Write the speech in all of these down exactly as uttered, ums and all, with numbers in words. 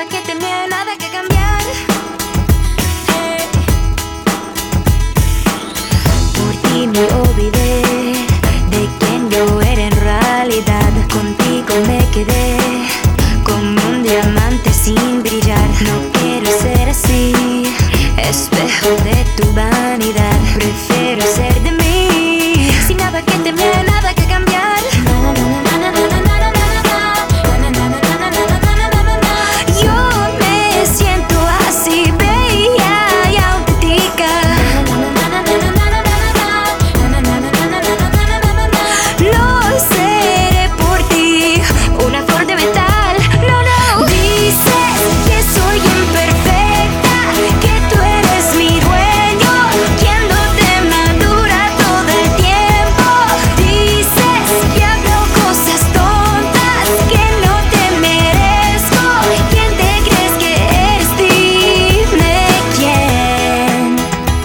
nada que temer, nada que cambiar. Hey. Por ti me olvidé de quien yo era en realidad. Contigo me quedé como un diamante sin brillar. No quiero ser así, espejo de tu vanidad. Prefiero ser de mí, sin nada que temer, nada que cambiar. Yo me siento así, bella y auténtica. Lo seré por ti, una flor de metal. No, no. Dices que soy imperfecta, que tú eres mi dueño, quien no te madura todo el tiempo. Dices que hablo cosas tontas, que no te merezco. ¿Quién te crees que eres? Dime quién.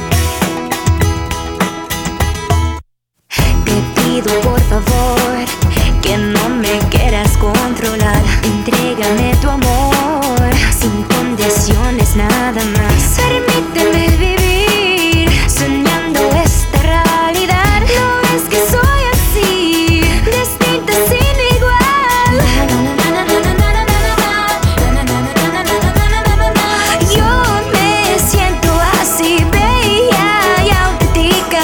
Te pido por favor que no me quieras controlar. Entrégame tu amor sin condiciones, nada más. Permíteme vivir soñando esta realidad. No es que soy así, distinta sin igual. Yo me siento así, bella y auténtica.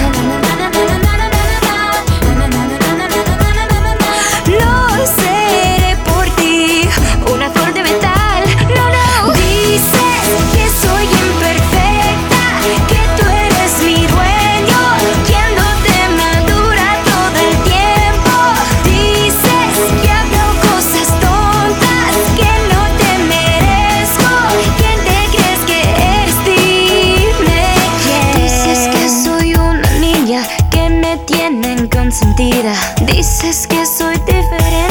Lo seré por ti, una flor de metal. No, no. Dices que soy imperfecta, que tú eres mi dueño, quien no te madura todo el tiempo. Dices que hablo cosas tontas, que no te merezco. ¿Quién te crees que eres? Dime quién. Dices que soy una niña, que me tienen consentida. Dices que soy diferente,